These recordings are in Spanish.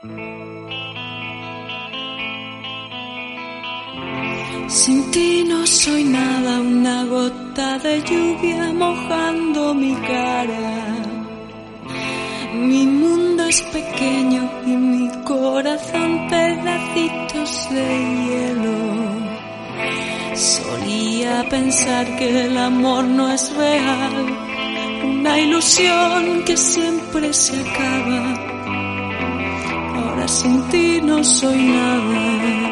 Sin ti no soy nada, una gota de lluvia mojando mi cara. Mi mundo es pequeño y mi corazón pedacitos de hielo. Solía pensar que el amor no es real, una ilusión que siempre se acaba. Ahora sin ti no soy nada.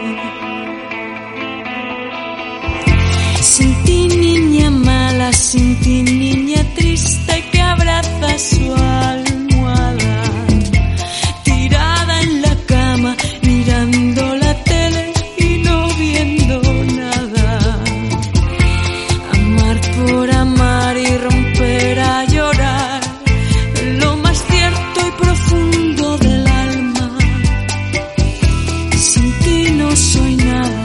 Sin ti niña mala, sin ti niña triste que abraza su almohada, tirada en la cama, mirando la tele y no viendo nada. Amar por amar y romper a llorar, en lo más cierto y profundo del alma. Sin ti no soy nada.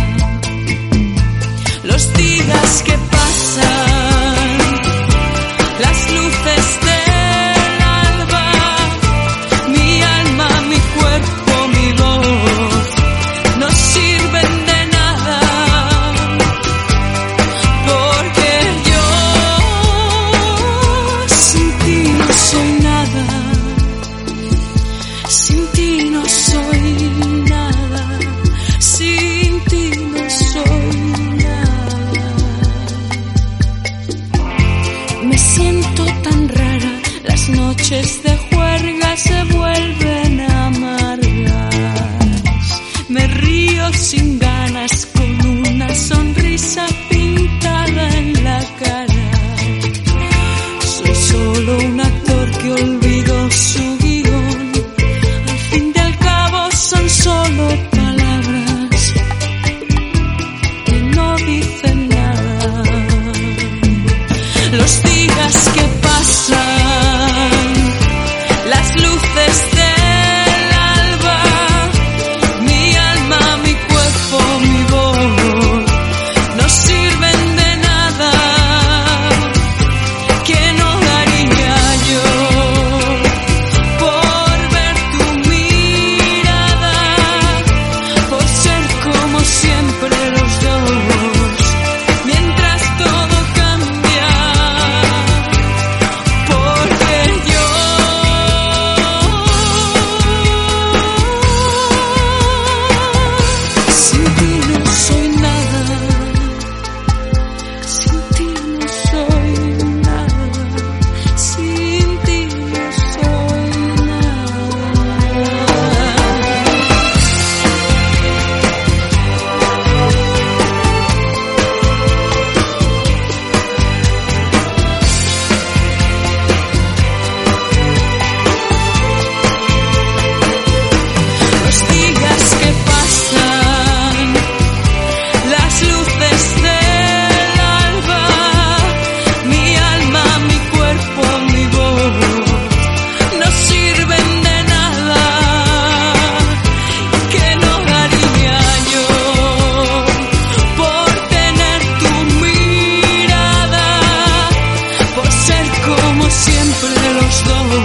Los días que pasan, las luces del alba, mi alma, mi cuerpo, mi voz, no sirven de nada, porque yo sin ti no soy nada, sin ti no soy nada, sin ti no soy nada. Me siento tan rara, las noches de juerga se vuelven amargas. Me río sin ganas con una sonrisa pintada en la cara. Soy solo un actor que olvidó su guión. Al fin y al cabo son solo palabras que no dicen nada. Los días que pasan, las luces del alba, mi alma, mi cuerpo, mi voz, no sirven de nada. ¿Qué no daría yo por ver tu mirada, por ser como siempre los dos, mientras todo cambia? Porque yo sin ti no soy nada, sin ti no soy nada, sin ti no soy nada. Los días que pasan, las luces del alba, mi alma, mi cuerpo, mi voz, no sirven de nada. ¿Qué no daría yo por tener tu mirada, por ser como siempre los dos,